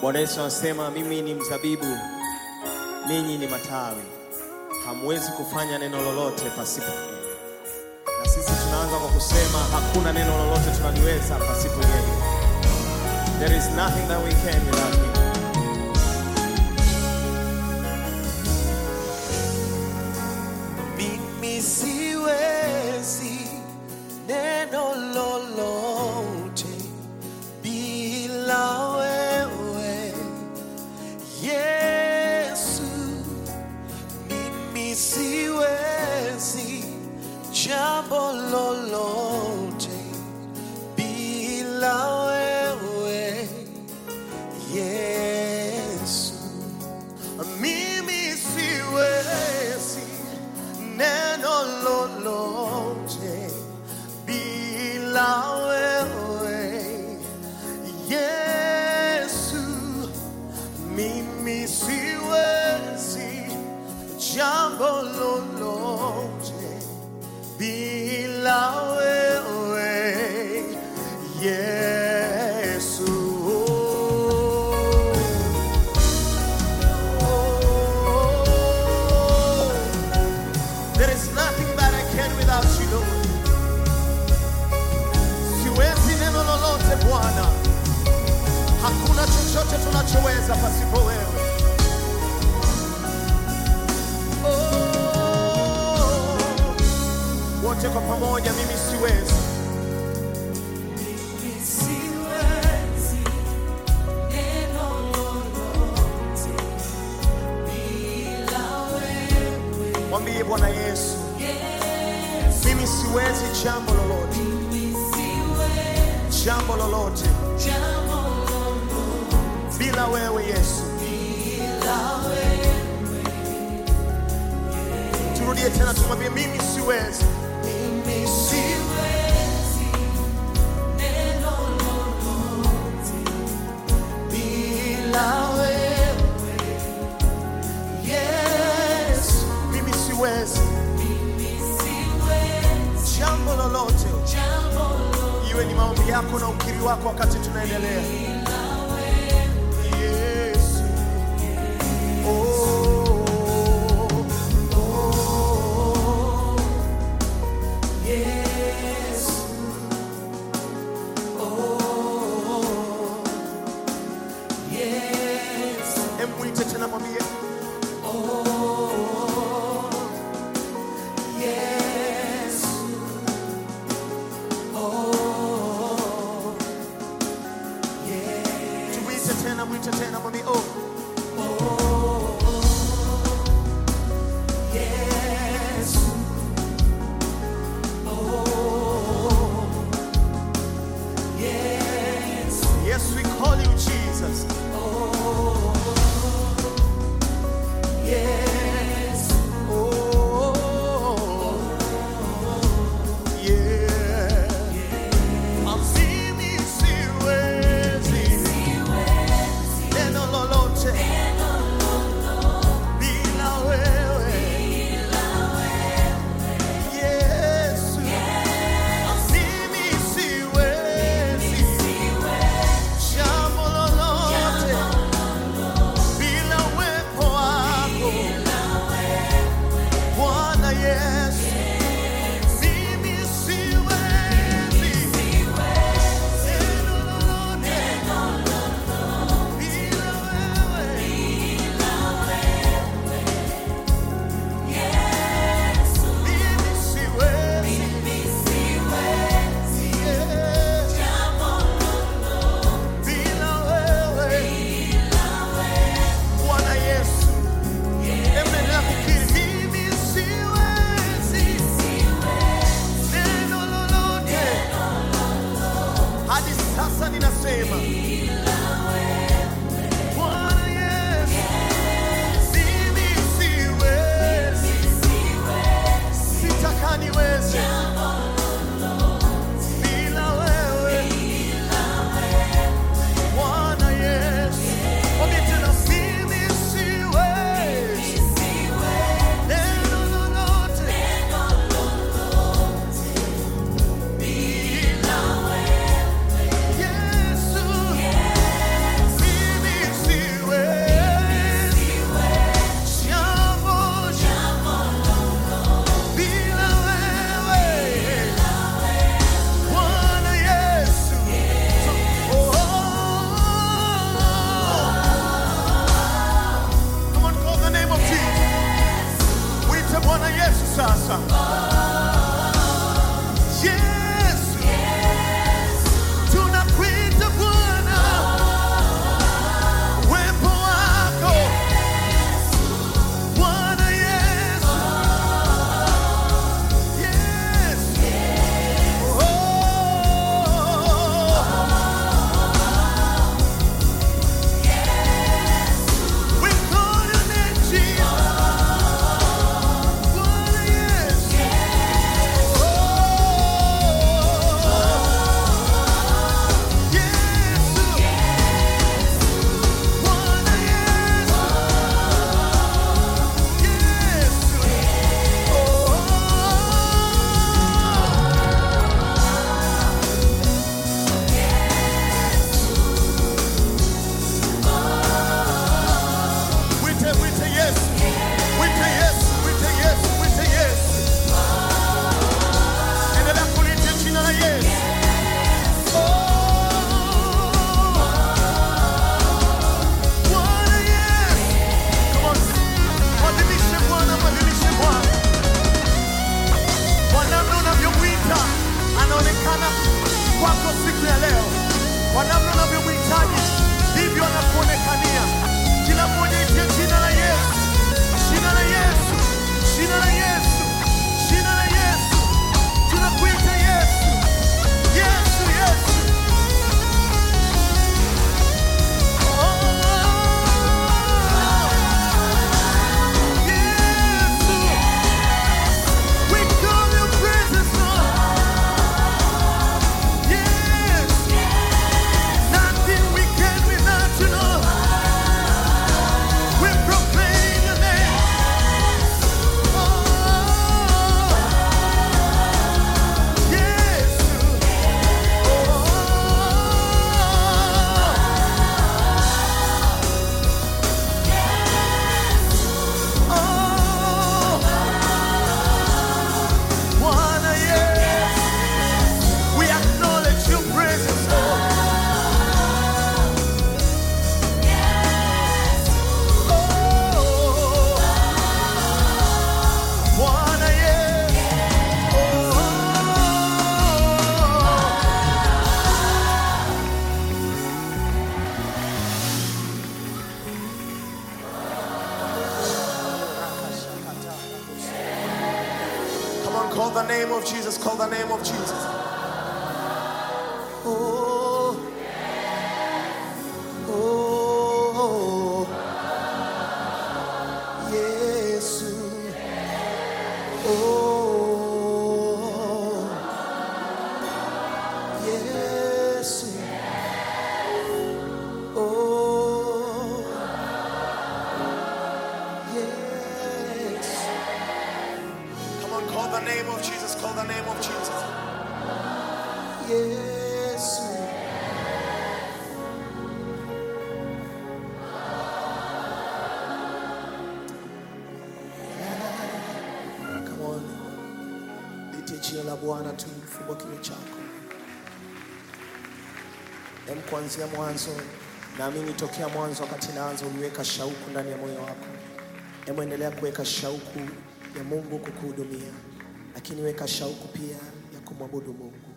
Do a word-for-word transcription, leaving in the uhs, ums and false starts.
Bwana Yesu anasema mimi ni mzabibu, ninyi ni matawi. Hamwezi kufanya neno lolote pasipo mimi. Na sisi tunaanza kwa kusema hakuna neno lolote tunaliweza pasipo yeye. There is nothing that we can without him. Mimi siwezi neno lolote bila wewe Yesu. Mimi siwezi jambo lolote bila wewe Yesu. Mimi siwezi neno lolote bila wewe Yesu. Mimi siwezi jambo lolote bila wewe Yesu. There is nothing that I can without you, Lord. Siwezi neno lolote Bwana. Hakuna chochote tunachoweza pasipo wewe. Oh, wote kwa pamoja, mimi siwezi. Mimi siwezi neno lolote bila wewe Mwambie Bwana Yesu, Yesu. mimi siwezi jambo lolote, Mimi siwezi jambo lolote jambo lolote bila wewe Yesu. bila wewe. Turudie tena tumwambie mimi siwezi. Mimi Siwezi neno lolote bila wewe Yesu. Mimi siwezi Mimi siwezi jambo lolote. jambo lolote Iwe ni maombi yako na ukiri wako wakati tunaendelea. bila wewe. Yesu. Oh, Oh, Yesu. Oh, Yesu. emwite tena mwambie Oh, Yesu. Oh, Yesu. tumwite tena, mwite tena mwambie oh. Yesu. Oh, Yesu. Yes, we call you Jesus. Oh, Yesu. Oh, yeah. Mimi siwezi neno lolote bila wewe Yesu. Mimi siwezi jambo lolote bila uwepo wako Bwana Yesu. Mimi siwezi neno lolote bila wewe Mimi siwezi bila wewe Bwana Yesu. Endelea kukiri mimi siwezi neno lolote. Hadi sasa ninasema Bwana Yesu, mimi siwezi, sitaka niweze bila wewe Bwana Yesu. Mwambie tena mimi siwezi neno lolote bila Yesu. Mimi anaonekana kwako siku ya leo. Kwa namna unavyomhitaji ndivyo anakuonekania. Kila mmoja itie jina la Yesu, jina la Yesu, jina la Yesu, jina la Yesu. Tunakuita Yesu, Yesu, Yesu. Call the name of Jesus, call the name of Jesus. Oh, oh, yes. Oh, yes. Oh, yes. Come on, call the name of Jesus, call the name of Jesus. Yes. Come on. Lite jina la Bwana tu, fungua kinywa chako. Hem, kuanzia mwanzo, naamini tokea mwanzo wakati naanza uliweka shauku ndani ya moyo wako. Hem, endelea kuweka shauku ya Mungu kukuhudumia, lakini weka shauku pia ya kumwabudu Mungu.